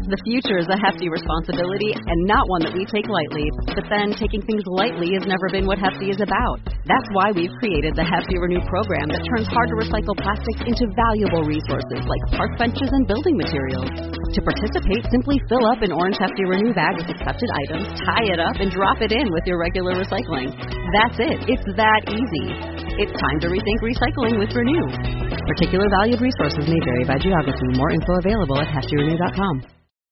The future is a hefty responsibility and not one that we take lightly. But then taking things lightly has never been what Hefty is about. That's why we've created the Hefty Renew program that turns hard to recycle plastics into valuable resources like park benches and building materials. To participate, simply fill up an orange Hefty Renew bag with accepted items, tie it up, and drop it in with your regular recycling. That's it. It's that easy. It's time to rethink recycling with Renew. Particular valued resources may vary by geography. More info available at heftyrenew.com.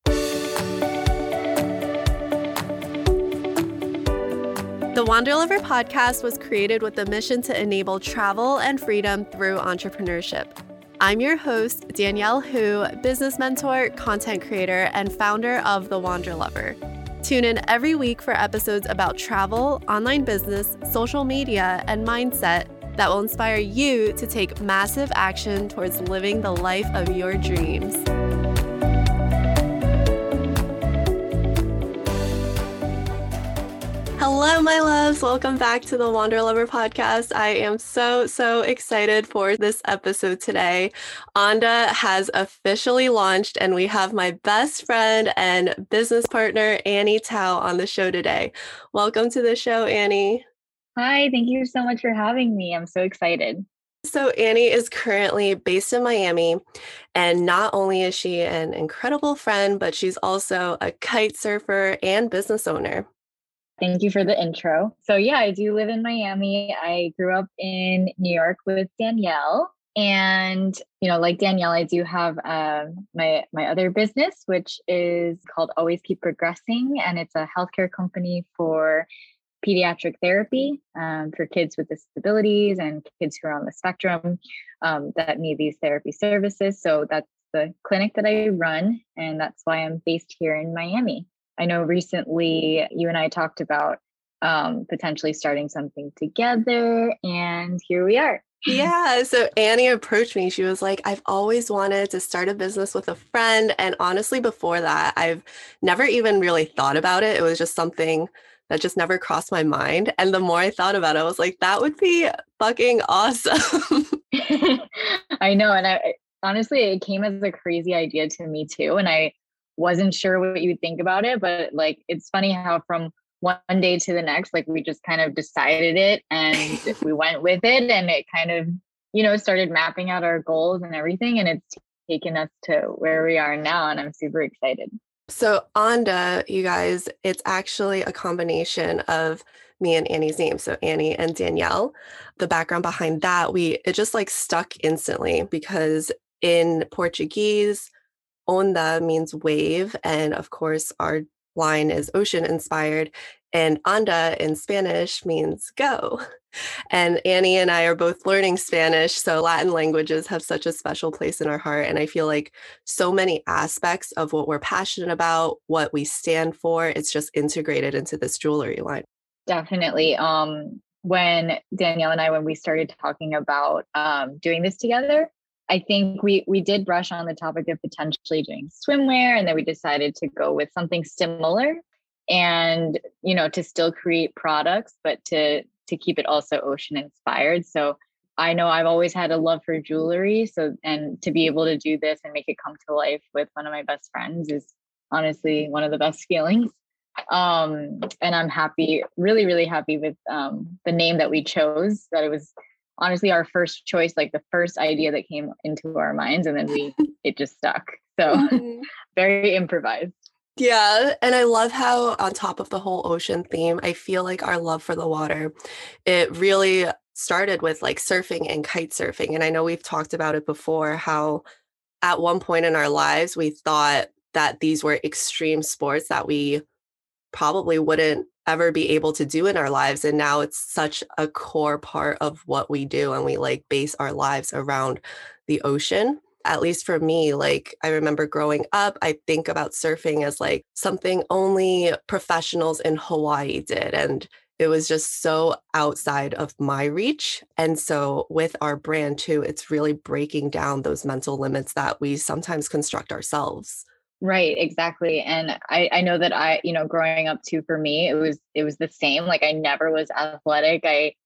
The Wander Lover podcast was created with the mission to enable travel and freedom through entrepreneurship. I'm your host, Danielle Hu, business mentor, content creator, and founder of The Wander Lover. Tune in every week for episodes about travel, online business, social media, and mindset that will inspire you to take massive action towards living the life of your dreams. Hello, my loves. Welcome back to the Wander Lover podcast. I am so excited for this episode today. Onda has officially launched, and we have my best friend and business partner, Annie Tao, on the show today. Welcome to the show, Annie. Hi, thank you so much for having me. I'm so excited. So Annie is currently based in Miami, and not only is she an incredible friend, but she's also a kite surfer and business owner. Thank you for the intro. So yeah, I do live in Miami. I grew up in New York with Danielle. And, like Danielle, I do have my other business, which is called Always Keep Progressing. And it's a healthcare company for pediatric therapy for kids with disabilities and kids who are on the spectrum that need these therapy services. So that's the clinic that I run. And that's why I'm based here in Miami. I know recently you and I talked about potentially starting something together, and here we are. Yeah. So Annie approached me. She was like, I've always wanted to start a business with a friend. And honestly, before that, I've never even really thought about it. It was just something that just never crossed my mind. And the more I thought about it, I was like, that would be fucking awesome. I know. And honestly, it came as a crazy idea to me too. And I wasn't sure what you would think about it, but it's funny how from one day to the next, we just kind of decided it and we went with it, and it kind of, started mapping out our goals and everything. And it's taken us to where we are now. And I'm super excited. So Onda, you guys, it's actually a combination of me and Annie's name. So Annie and Danielle. The background behind that, it just stuck instantly, because in Portuguese, Onda means wave, and of course our line is ocean inspired, and Anda in Spanish means go. And Annie and I are both learning Spanish, so Latin languages have such a special place in our heart, and I feel like so many aspects of what we're passionate about, what we stand for, it's just integrated into this jewelry line. Definitely. When Danielle and I, when we started talking about doing this together, I think we did brush on the topic of potentially doing swimwear, and then we decided to go with something similar and, to still create products, but to keep it also ocean inspired. So I know I've always had a love for jewelry. And to be able to do this and make it come to life with one of my best friends is honestly one of the best feelings. And I'm happy, really, really happy with the name that we chose, that it was honestly our first choice, the first idea that came into our minds, and then it just stuck. So very improvised. Yeah. And I love how on top of the whole ocean theme, I feel like our love for the water, it really started with surfing and kite surfing. And I know we've talked about it before, how at one point in our lives, we thought that these were extreme sports that we probably wouldn't ever be able to do in our lives. And now it's such a core part of what we do. And we base our lives around the ocean. At least for me, I remember growing up, I think about surfing as something only professionals in Hawaii did. And it was just so outside of my reach. And so with our brand too, it's really breaking down those mental limits that we sometimes construct ourselves. Right, exactly. And I know that growing up too, for me, it was the same. I never was athletic. I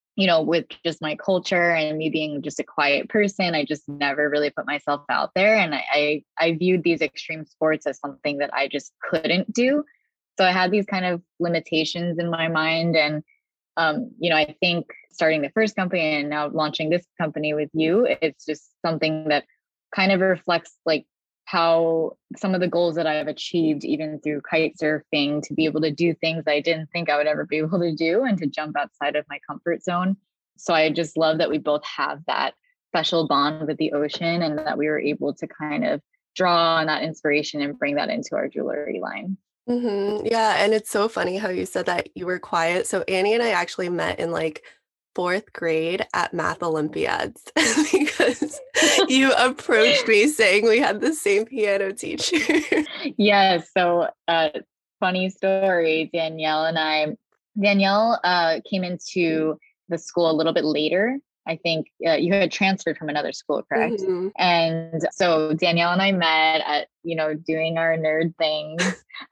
with just my culture and me being just a quiet person, I just never really put myself out there. And I viewed these extreme sports as something that I just couldn't do. So I had these kind of limitations in my mind. And, I think starting the first company and now launching this company with you, it's just something that kind of reflects like how some of the goals that I've achieved, even through kite surfing, to be able to do things I didn't think I would ever be able to do and to jump outside of my comfort zone. So I just love that we both have that special bond with the ocean and that we were able to kind of draw on that inspiration and bring that into our jewelry line. Yeah, and it's so funny how you said that you were quiet. So Annie and I actually met in like fourth grade at Math Olympiads because you approached me saying we had the same piano teacher. Yes. So, funny story. Danielle came into the school a little bit later. I think you had transferred from another school, correct? And so Danielle and I met at, doing our nerd things.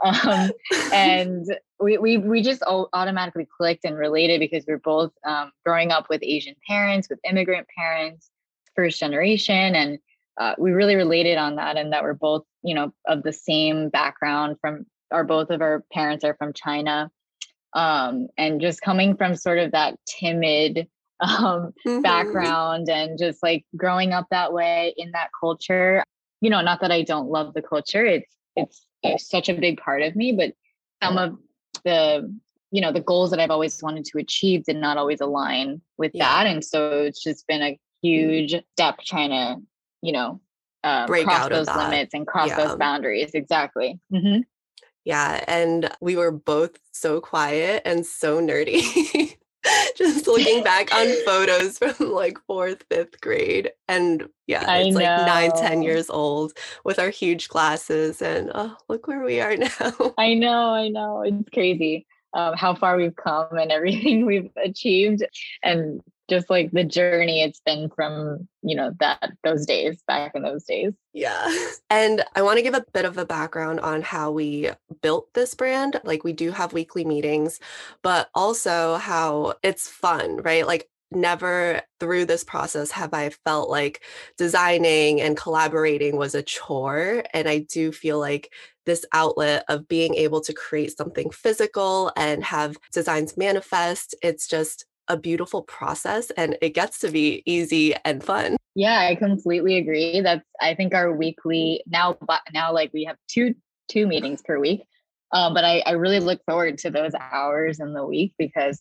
And we just automatically clicked and related because we're both growing up with Asian parents, with immigrant parents, first generation. And we really related on that. And that we're both, of the same background both of our parents are from China. And just coming from sort of that timid background and just like growing up that way in that culture, not that I don't love the culture. It's such a big part of me, but some of the, the goals that I've always wanted to achieve did not always align with that. And so it's just been a huge step trying to, break cross out of those that. limits and cross those boundaries. Exactly. Yeah. And we were both so quiet and so nerdy. Just looking back on photos from like 4th, 5th grade. And it's like 9, 10 years old with our huge glasses. And look where we are now. I know. It's crazy how far we've come and everything we've achieved. And just like the journey it's been from, those days, back in those days. Yeah. And I want to give a bit of a background on how we built this brand. Like we do have weekly meetings, but also how it's fun, right? Like never through this process have I felt like designing and collaborating was a chore. And I do feel like this outlet of being able to create something physical and have designs manifest, it's just a beautiful process and it gets to be easy and fun. Yeah, I completely agree. I think our weekly now like we have two meetings per week. But I really look forward to those hours in the week because,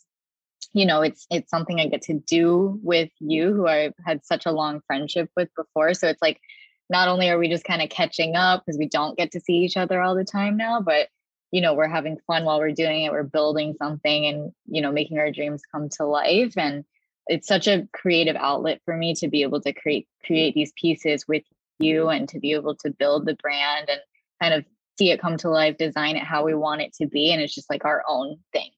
it's something I get to do with you, who I've had such a long friendship with before. So it's like, not only are we just kind of catching up because we don't get to see each other all the time now, but we're having fun while we're doing it. We're building something and, making our dreams come to life. And it's such a creative outlet for me to be able to create these pieces with you and to be able to build the brand and kind of see it come to life, design it how we want it to be. And it's just like our own thing,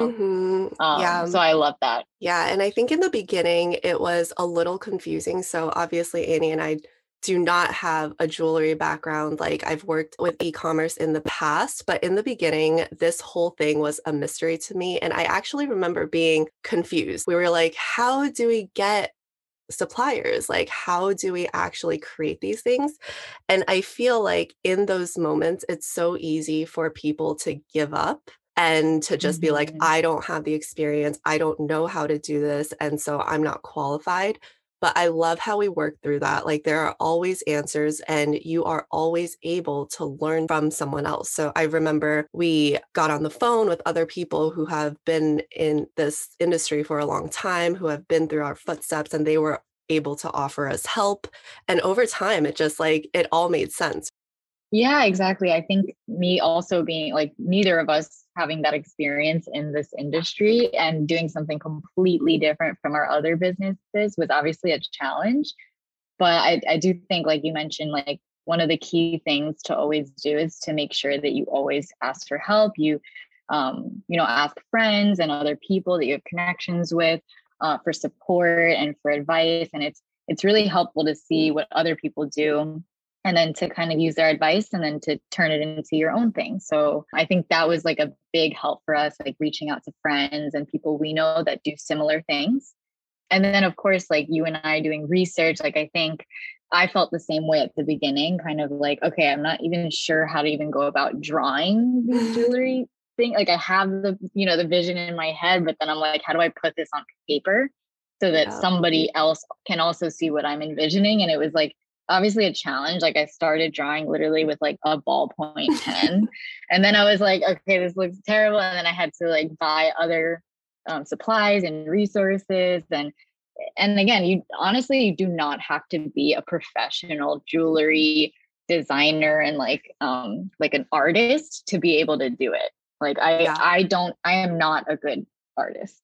So I love that. Yeah. And I think in the beginning, it was a little confusing. So obviously, Annie and I do not have a jewelry background. Like I've worked with e-commerce in the past, but in the beginning, this whole thing was a mystery to me. And I actually remember being confused. We were like, how do we get suppliers? Like, how do we actually create these things? And I feel like in those moments, it's so easy for people to give up and to just be like, I don't have the experience. I don't know how to do this. And so I'm not qualified. But I love how we work through that. Like there are always answers and you are always able to learn from someone else. So I remember we got on the phone with other people who have been in this industry for a long time, who have been through our footsteps, and they were able to offer us help. And over time, it just like, it all made sense. Yeah, exactly. I think me also being like neither of us having that experience in this industry and doing something completely different from our other businesses was obviously a challenge. But I do think, like you mentioned, like one of the key things to always do is to make sure that you always ask for help. You, ask friends and other people that you have connections with for support and for advice. And it's really helpful to see what other people do and then to kind of use their advice and then to turn it into your own thing. So I think that was like a big help for us, like reaching out to friends and people we know that do similar things. And then of course, like you and I doing research, like I think I felt the same way at the beginning, kind of like, okay, I'm not even sure how to even go about drawing these jewelry thing. Like I have the, you know, the vision in my head, but then I'm like, how do I put this on paper so that Yeah. somebody else can also see what I'm envisioning? And it was like obviously a challenge. Like I started drawing literally with like a ballpoint pen. And then I was like, okay, this looks terrible. And then I had to like buy other supplies and resources. And again, you honestly, you do not have to be a professional jewelry designer and like an artist to be able to do it. Like Yeah. I am not a good artist.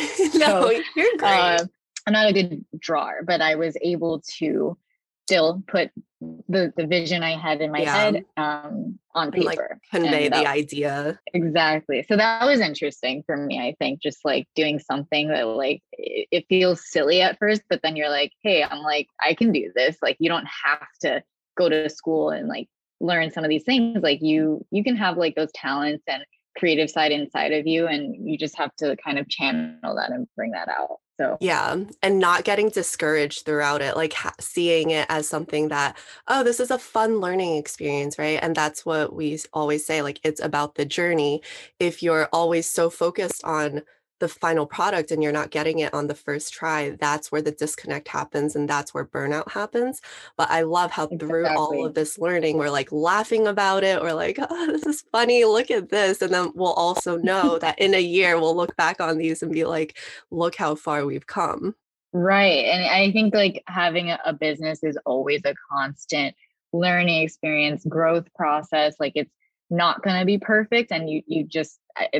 No, So you're great. I'm not a good drawer, but I was able to still put the vision I had in my Yeah. head on And like paper. convey And the that idea. exactly. So that was interesting for me, I think, just like doing something that like it feels silly at first, but then you're like, hey, I'm like, I can do this. Like you don't have to go to school and like learn some of these things. Like you can have like those talents and creative side inside of you, and you just have to kind of channel that and bring that out. So Yeah, and not getting discouraged throughout it, like seeing it as something that, oh, this is a fun learning experience, right? And that's what we always say, like it's about the journey. If you're always so focused on the final product and you're not getting it on the first try, that's where the disconnect happens and that's where burnout happens. But I love how through all exactly. of this learning, we're like laughing about it. We're like, oh, this is funny. Look at this. And then we'll also know that in a year, we'll look back on these and be like, look how far we've come. Right. And I think like having a business is always a constant learning experience, growth process. Like it's not going to be perfect. And you just,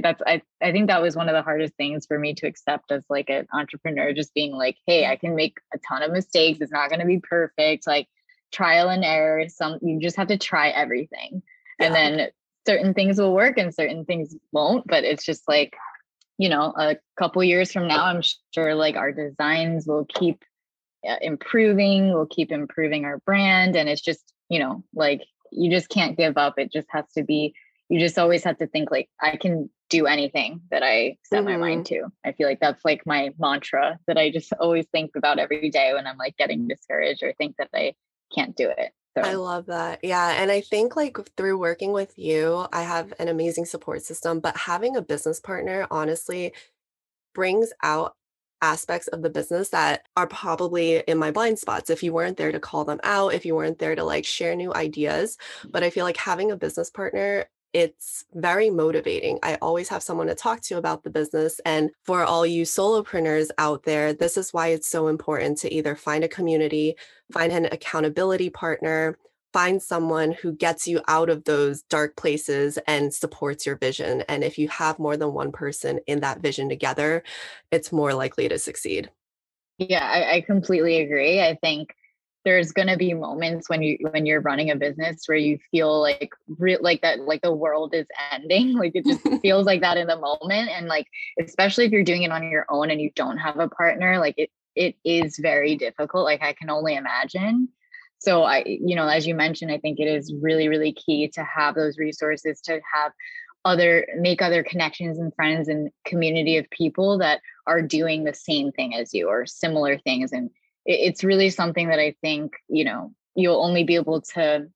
I think that was one of the hardest things for me to accept as like an entrepreneur, just being like, hey, I can make a ton of mistakes. It's not going to be perfect. Like trial and error. You just have to try everything. And Yeah. then certain things will work and certain things won't. But it's just like, you know, a couple years from now, I'm sure like our designs will keep improving, we'll keep improving our brand. And it's just, you know, like you just can't give up. It just has to be, you just always have to think like, I can do anything that I set my mind Mhm. to. I feel like that's like my mantra that I just always think about every day when I'm like getting discouraged or think that I can't do it. I So love that. Yeah, and I think, like, through working with you, I have an amazing support system, but having a business partner honestly brings out aspects of the business that are probably in my blind spots if you weren't there to call them out, if you weren't there to, like, share new ideas. But I feel like having a business partner, it's very motivating. I always have someone to talk to about the business, and for all you solopreneurs out there, this is why it's so important to either find a community, find an accountability partner, find someone who gets you out of those dark places and supports your vision. And if you have more than one person in that vision together, it's more likely to succeed. yeah, I completely agree. I think there's going to be moments when you're running a business where you feel like like that like the world is ending. Like it just feels like that in the moment. And like especially if you're doing it on your own and you don't have a partner, like it is very difficult. Like I can only imagine. So I, you know, as you mentioned, I think it is really, really key to have those resources, to have make other connections and friends and community of people that are doing the same thing as you or similar things. And it's really something that I think, you know, you'll only be able to,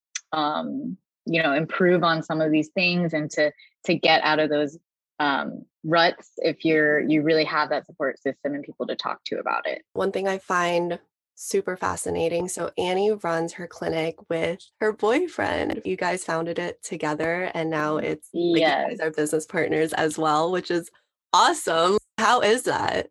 you know, improve on some of these things and to get out of those ruts if you really have that support system and people to talk to about it. One thing I find super fascinating. So Annie runs her clinic with her boyfriend. You guys founded it together and now it's like you Yes. guys are business partners as well, which is awesome. How is that?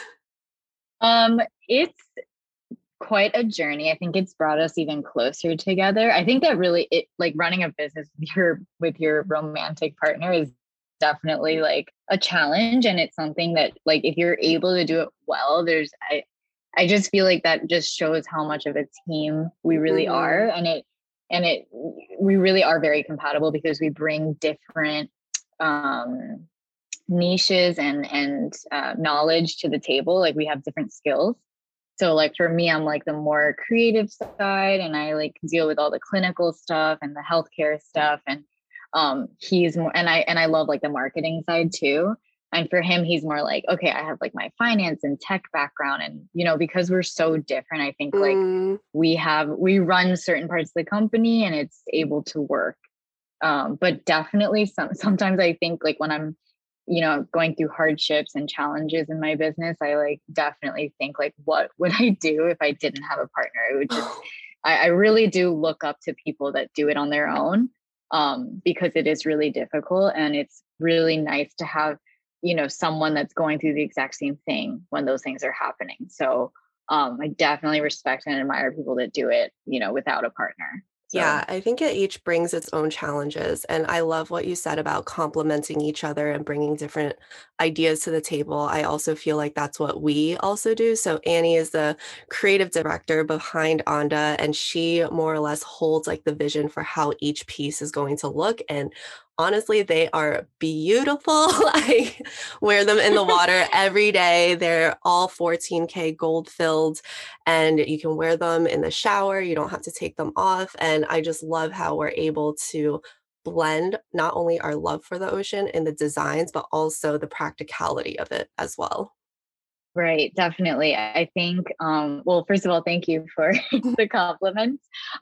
It's quite a journey. I think it's brought us even closer together. I think that really it like running a business with your romantic partner is definitely like a challenge, and it's something that like if you're able to do it well, I just feel like that just shows how much of a team we really are, Mhm. and it we really are very compatible because we bring different um niches and knowledge to the table. Like we have different skills. So like for me, I'm like the more creative side, and I like deal with all the clinical stuff and the healthcare stuff. And he's more, and I love like the marketing side too. And for him, he's more like, okay, I have like my finance and tech background. And, because we're so different, I think like we run certain parts of the company and it's able to work. But definitely sometimes I think like when I'm, going through hardships and challenges in my business, I like definitely think like, what would I do if I didn't have a partner? It would just, I really do look up to people that do it on their own, because it is really difficult, and it's really nice to have, someone that's going through the exact same thing when those things are happening. So I definitely respect and admire people that do it, without a partner. So. Yeah, I think it each brings its own challenges. And I love what you said about complementing each other and bringing different ideas to the table. I also feel like that's what we also do. So Annie is the creative director behind Onda, and she more or less holds like the vision for how each piece is going to look. And honestly, they are beautiful. I wear them in the water every day. They're all 14K gold filled, and you can wear them in the shower. You don't have to take them off. And I just love how we're able to blend not only our love for the ocean in the designs, but also the practicality of it as well. Right, definitely. I think, well, first of all, thank you for the compliments.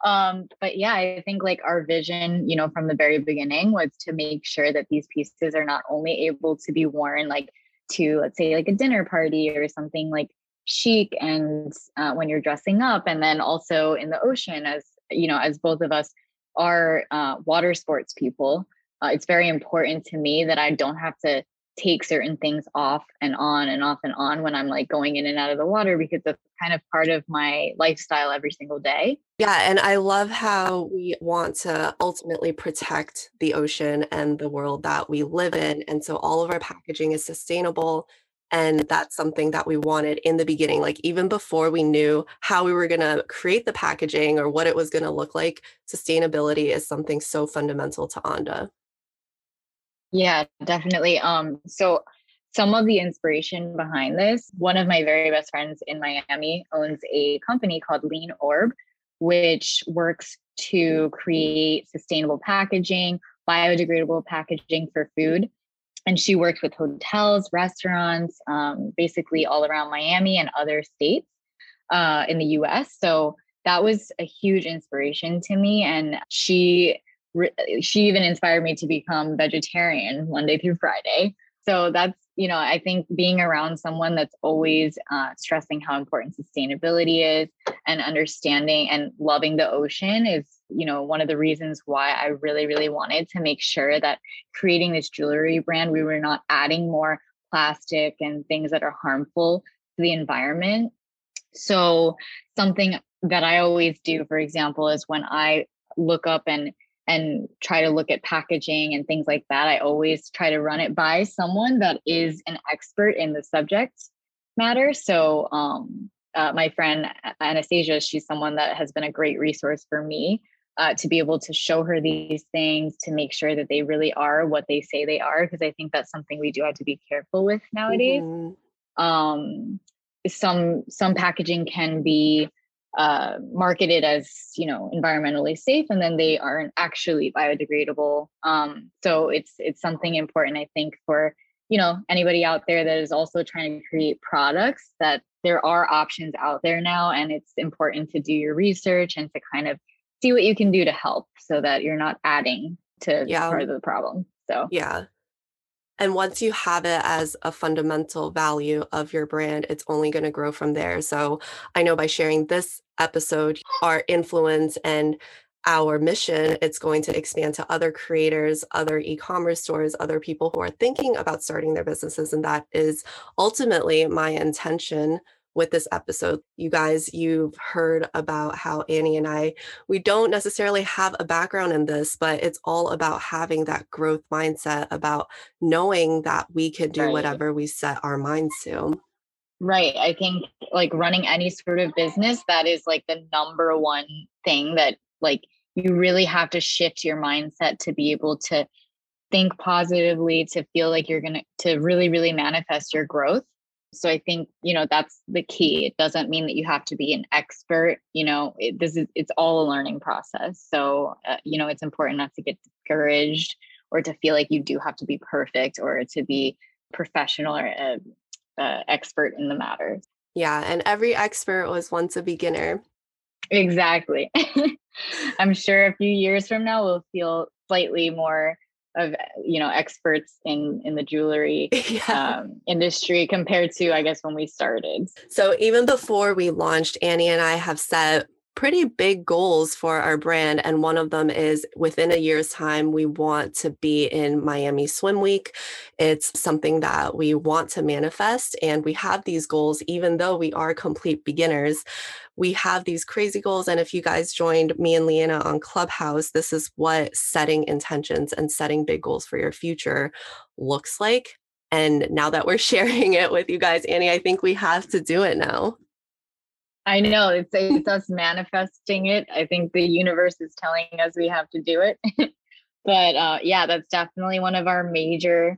But yeah, I think like our vision, from the very beginning was to make sure that these pieces are not only able to be worn like to, let's say, like a dinner party or something like chic, and when you're dressing up, and then also in the ocean, as both of us are water sports people, it's very important to me that I don't have to take certain things off and on and off and on when I'm like going in and out of the water, because that's kind of part of my lifestyle every single day. Yeah, and I love how we want to ultimately protect the ocean and the world that we live in. And so all of our packaging is sustainable. And that's something that we wanted in the beginning, like even before we knew how we were going to create the packaging or what it was going to look like. Sustainability is something so fundamental to Onda. Yeah, definitely. So some of the inspiration behind this, one of my very best friends in Miami owns a company called Lean Orb, which works to create sustainable packaging, biodegradable packaging for food. And she works with hotels, restaurants, basically all around Miami and other states in the US. So that was a huge inspiration to me. And she even inspired me to become vegetarian Monday through Friday. So that's, I think being around someone that's always stressing how important sustainability is and understanding and loving the ocean is, one of the reasons why I really, really wanted to make sure that creating this jewelry brand, we were not adding more plastic and things that are harmful to the environment. So something that I always do, for example, is when I look up and try to look at packaging and things like that, I always try to run it by someone that is an expert in the subject matter. So my friend Anastasia, she's someone that has been a great resource for me to be able to show her these things, to make sure that they really are what they say they are, because I think that's something we do have to be careful with nowadays. Mm-hmm. Some packaging can be marketed as, environmentally safe, and then they aren't actually biodegradable. So it's something important, I think, for, anybody out there that is also trying to create products, that there are options out there now, and it's important to do your research and to kind of see what you can do to help so that you're not adding to part of the problem. So yeah. And once you have it as a fundamental value of your brand, it's only going to grow from there. So I know by sharing this episode, our influence and our mission, it's going to expand to other creators, other e-commerce stores, other people who are thinking about starting their businesses. And that is ultimately my intention with this episode. You guys, you've heard about how Annie and I, we don't necessarily have a background in this, but it's all about having that growth mindset, about knowing that we can do whatever we set our minds to. Right. I think like running any sort of business, that is like the number one thing that like you really have to shift your mindset to be able to think positively, to feel like you're going to really, really manifest your growth. So I think, that's the key. It doesn't mean that you have to be an expert. It's all a learning process. So, it's important not to get discouraged or to feel like you do have to be perfect or to be professional or expert in the matter. Yeah. And every expert was once a beginner. Exactly. I'm sure a few years from now, we'll feel slightly more of, experts in the jewelry industry compared to, I guess, when we started. So even before we launched, Annie and I have set pretty big goals for our brand. And one of them is within a year's time, we want to be in Miami Swim Week. It's something that we want to manifest. And we have these goals, even though we are complete beginners. We have these crazy goals. And if you guys joined me and Leanna on Clubhouse, this is what setting intentions and setting big goals for your future looks like. And now that we're sharing it with you guys, Annie, I think we have to do it now. I know it's us manifesting it. I think the universe is telling us we have to do it. But that's definitely one of our major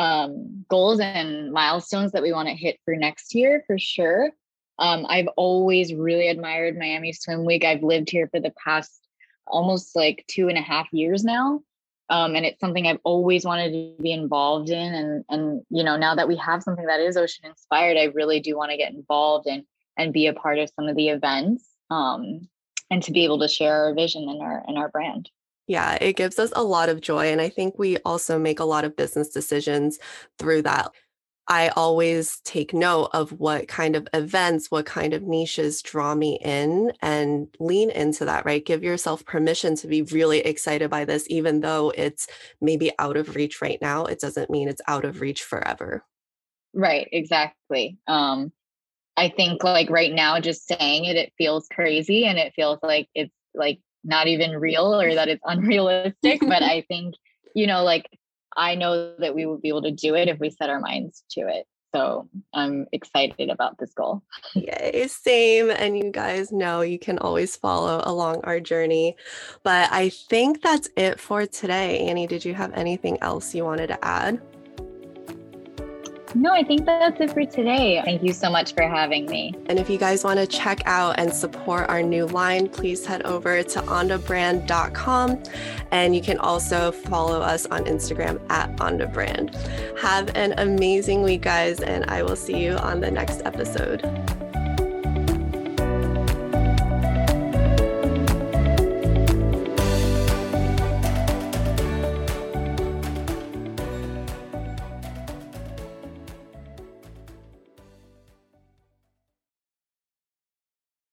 goals and milestones that we want to hit for next year for sure. I've always really admired Miami Swim Week. I've lived here for the past almost like 2.5 years now. And it's something I've always wanted to be involved in. And now that we have something that is ocean inspired, I really do want to get involved and be a part of some of the events, and to be able to share our vision and our brand. Yeah, it gives us a lot of joy. And I think we also make a lot of business decisions through that. I always take note of what kind of events, what kind of niches draw me in and lean into that, right? Give yourself permission to be really excited by this, even though it's maybe out of reach right now. It doesn't mean it's out of reach forever. Right, exactly. I think like right now, just saying it feels crazy and it feels like it's like not even real or that it's unrealistic. But I think, I know that we will be able to do it if we set our minds to it. So I'm excited about this goal. Yay, same. And you guys know you can always follow along our journey. But I think that's it for today. Annie, did you have anything else you wanted to add? No, I think that's it for today. Thank you so much for having me. And if you guys want to check out and support our new line, please head over to ondabrand.com. And you can also follow us on Instagram at ondabrand. Have an amazing week, guys, and I will see you on the next episode.